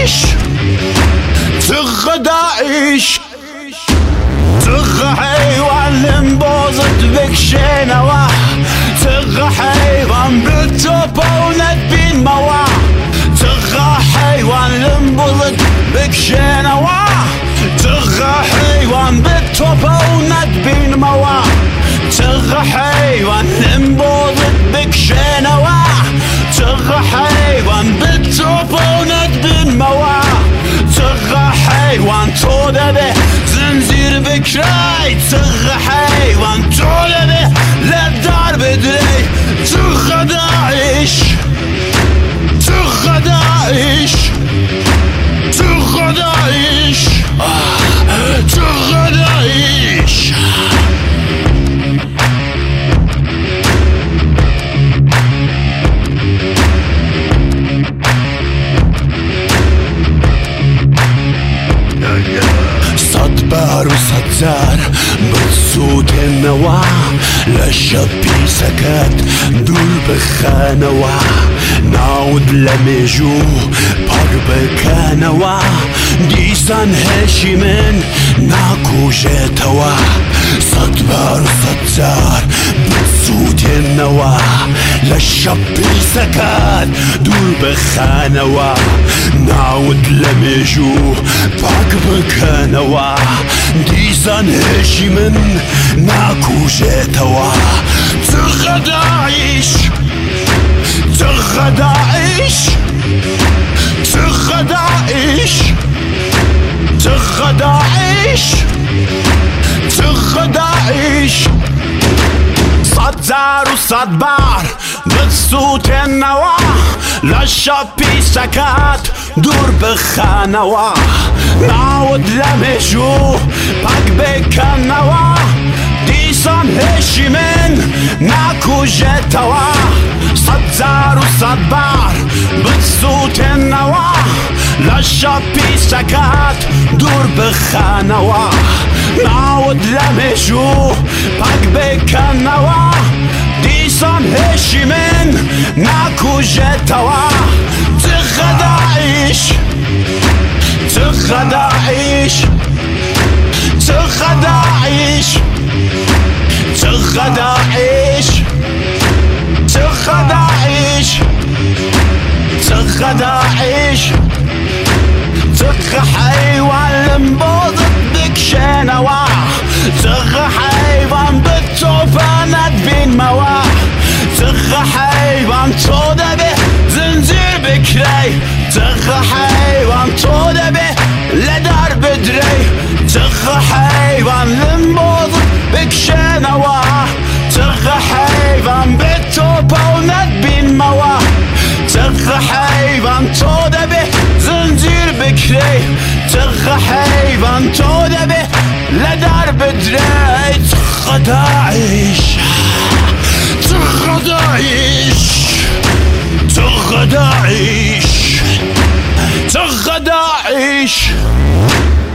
داعش تغى داعش تغى حيوان لنبوظت بك شنواه تغى حيوان بالتوبة وندبين مواه تغى حيوان لنبوظت بك شنواه تغى حيوان بالتوبة وندبين مواه تغى حيوان لنبوظت بك شنواه تغى حيوان بالتوبة وندبين مواه تغى حيوان توده به زنزير بكراي تغى حيوان توده به للدار بدري تغى داعش تغى داعش تغى داعش تغى داعش صد بار وصد زار بصوت النواه للشبي سكت دول بخانواه نعود لمجو بقرب كانواه ديسان هشي من ناكو جيتواه صد بار وصد زار بصوت النواه للشبي سكت دول بخانواه نعود لمجو بقرب كانواه ديسان هشي من ناكو جيتواه تغى داعش تغى داعش تغى داعش تغى داعش تغى داعش صد زار وصد بار بصوت النواه للشبي سكت دور بخانواه نعود لمجو بقبك النواه ديسان هشي من ناكو جتواه صد زار وصد بار بصوت النواه للشبي سكت دور بخانواه نعود لمجو بقبك النواه ديسان هشي من ناكو جتواه تغى داعش تغى داعش تغى داعش تغى داعش تغى داعش تغى داعش تغى حيوان لنبوظت بك شنواه تغى حيوان بالتوبة ندبين مواه تغى حيوان توده به زنزير بكري تغى حيوان توده به لدار بدري تغى حيوان لنبوظت بك شنواه تغى حيوان بالتوبة وندبين مواه تغى حيوان توده به زنزير بكري تغى حيوان توده به لدار بدري تغى داعش تغى داعش تغى داعش تغى داعش